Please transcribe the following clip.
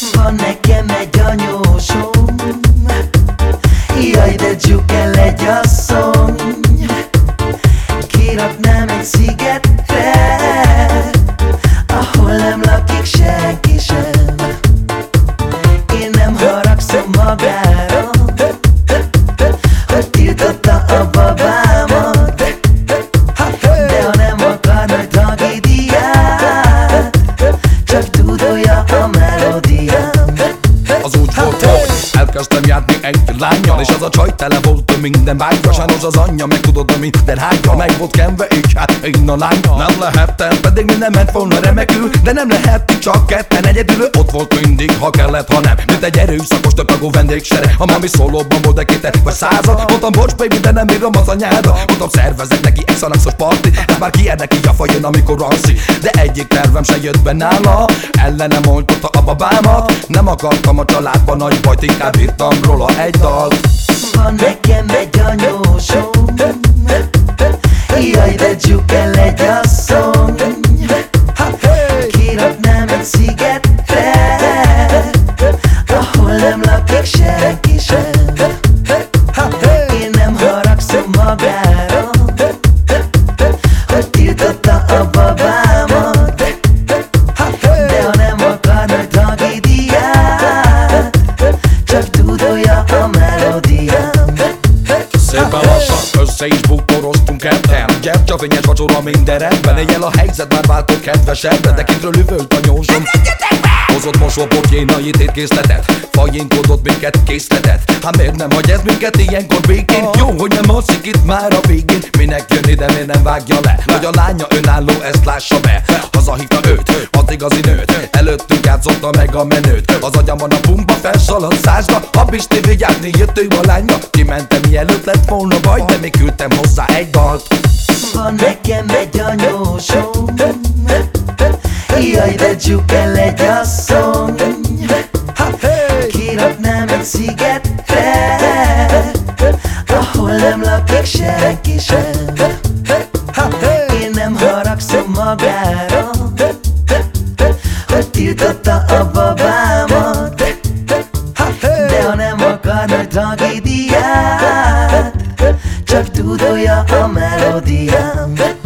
Van nekem egy anyósom, jaj de dzsukel egy asszony. Kiraknám egy szigetre, ahol nem lakik senki sem. Én nem haragszom magára, hogy tiltotta a babámat, de ha nem akar nagy tragédiát, csak dúdolja a melódiám. Az úgy volt, hogy elkezdtem járni egy lányjal, és az a csaj tele volt minden vágyra. Sajnos az anyja meg tudod, minden hágya meg volt kenve, így hát én a lánya nem lehettem, pedig minden ment volna remekül, de nem lehettünk csak ketten egyedül. Ott volt mindig, ha kellett, ha nem, mint egy erőszakos többtagú vendégsere. A mami szólóban volt egy kétet vagy század. Mondtam bocs baby, de nem írom az anyádat. Mondtam szervezek neki egy szanaxos parti, ez már kiérnek így a fajon, amikor alszik. De egyik tervem se jött be nála, ellenem oltotta a babámat. Nem akartam a családban nagy bajt, inkább írtam róla egy dalt. Van nekem egy anyósom, jaj de dzsukel egy asszony. Kiraknám egy szigetre, ahol nem lakik senki sem. Én nem haragszom magára, hogy tiltotta a babámat, de ha nem akar nagy tragédiát, csak dúdolja a melódiám. Szépen lassan össze is bútoroztunk ketten. Gyertyafényes vacsora minden rendben. Éjjel a helyzet már váltott kedvesebbre, de kintről üvölt a nyósom. Hozott mosópotjénait étkészletet, fajinkodott minket készletet. Hát miért nem hagy ez minket ilyenkor békén? Jó, hogy nem alszik itt már a végén. Minek jön ide, miért nem vágja le, hogy a lánya önálló, ezt lássa be. Hazahívta őt, az igazi nőt, előttünk játszotta meg a menőt. Az agyamon a pumpa felszaladt százba, a Pisti vigyázni jött ő a lányba. Kimentem mielőtt lett volna baj, de még küldtem hozzá egy dalt. Van nekem egy anyósom, jaj de dzsukel egy asszony. Kiraknám egy szigetre, ahol nem lakik senki sem. Én nem haragszom magára, hogy tiltotta a babámat, de ha nem akar nagy tragédiát, csak dúdolja a melódiám.